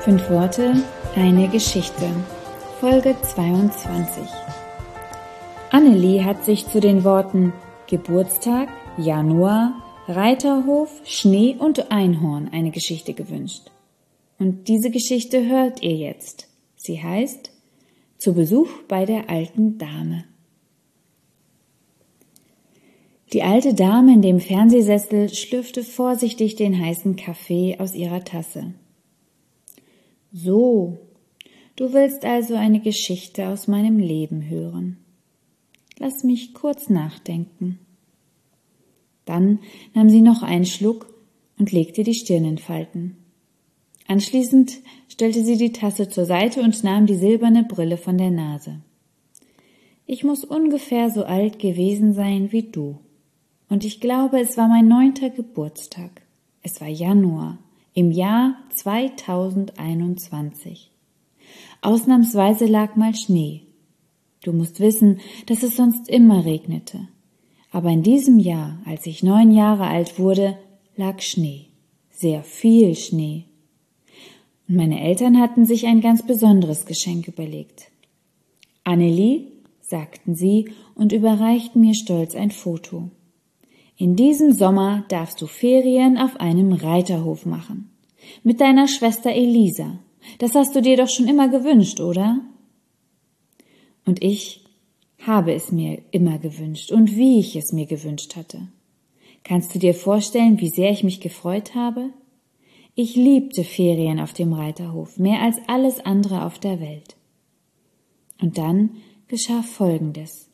5 Worte, eine Geschichte. Folge 22. Annelie hat sich zu den Worten Geburtstag, Januar, Reiterhof, Schnee und Einhorn eine Geschichte gewünscht. Und diese Geschichte hört ihr jetzt. Sie heißt Zu Besuch bei der alten Dame. Die alte Dame in dem Fernsehsessel schlürfte vorsichtig den heißen Kaffee aus ihrer Tasse. So, du willst also eine Geschichte aus meinem Leben hören. Lass mich kurz nachdenken. Dann nahm sie noch einen Schluck und legte die Stirn in Falten. Anschließend stellte sie die Tasse zur Seite und nahm die silberne Brille von der Nase. Ich muss ungefähr so alt gewesen sein wie du. Und ich glaube, es war mein 9. Geburtstag. Es war Januar, im Jahr 2021. Ausnahmsweise lag mal Schnee. Du musst wissen, dass es sonst immer regnete. Aber in diesem Jahr, als ich 9 Jahre alt wurde, lag Schnee. Sehr viel Schnee. Und meine Eltern hatten sich ein ganz besonderes Geschenk überlegt. Annelie, sagten sie und überreichten mir stolz ein Foto. In diesem Sommer darfst du Ferien auf einem Reiterhof machen. Mit deiner Schwester Elisa. Das hast du dir doch schon immer gewünscht, oder? Und ich habe es mir immer gewünscht und wie ich es mir gewünscht hatte. Kannst du dir vorstellen, wie sehr ich mich gefreut habe? Ich liebte Ferien auf dem Reiterhof, mehr als alles andere auf der Welt. Und dann geschah Folgendes.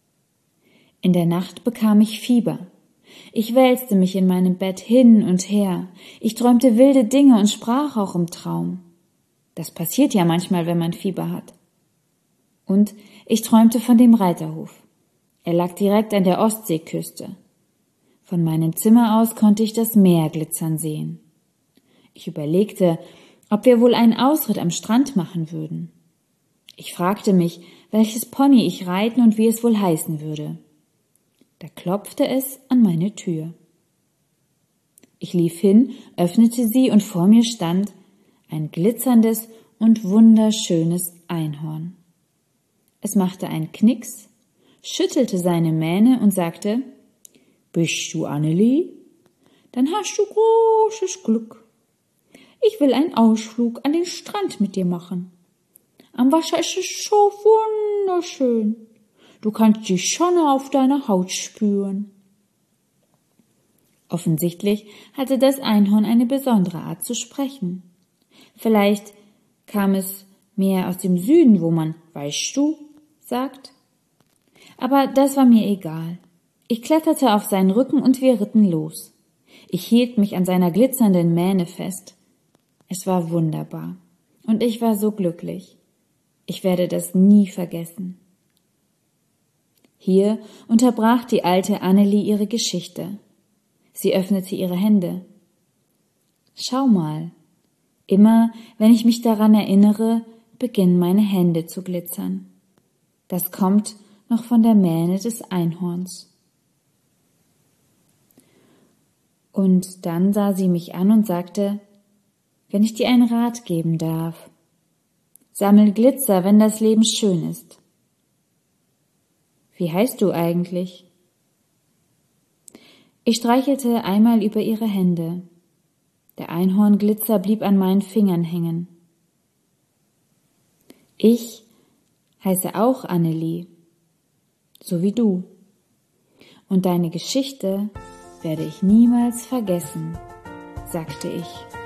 In der Nacht bekam ich Fieber. Ich wälzte mich in meinem Bett hin und her. Ich träumte wilde Dinge und sprach auch im Traum. Das passiert ja manchmal, wenn man Fieber hat. Und ich träumte von dem Reiterhof. Er lag direkt an der Ostseeküste. Von meinem Zimmer aus konnte ich das Meer glitzern sehen. Ich überlegte, ob wir wohl einen Ausritt am Strand machen würden. Ich fragte mich, welches Pony ich reiten und wie es wohl heißen würde. Da klopfte es an meine Tür. Ich lief hin, öffnete sie und vor mir stand ein glitzerndes und wunderschönes Einhorn. Es machte einen Knicks, schüttelte seine Mähne und sagte, »Bist du Annelie? Dann hast du großes Glück. Ich will einen Ausflug an den Strand mit dir machen. Am Wasser ist es so wunderschön. Du kannst die Sonne auf deiner Haut spüren.« Offensichtlich hatte das Einhorn eine besondere Art zu sprechen. Vielleicht kam es mehr aus dem Süden, wo man »weißt du« sagt. Aber das war mir egal. Ich kletterte auf seinen Rücken und wir ritten los. Ich hielt mich an seiner glitzernden Mähne fest. Es war wunderbar. Und ich war so glücklich. Ich werde das nie vergessen. Hier unterbrach die alte Annelie ihre Geschichte. Sie öffnete ihre Hände. Schau mal, immer wenn ich mich daran erinnere, beginnen meine Hände zu glitzern. Das kommt noch von der Mähne des Einhorns. Und dann sah sie mich an und sagte, wenn ich dir einen Rat geben darf, sammel Glitzer, wenn das Leben schön ist. Wie heißt du eigentlich? Ich streichelte einmal über ihre Hände. Der Einhornglitzer blieb an meinen Fingern hängen. Ich heiße auch Annelie, so wie du. Und deine Geschichte werde ich niemals vergessen, sagte ich.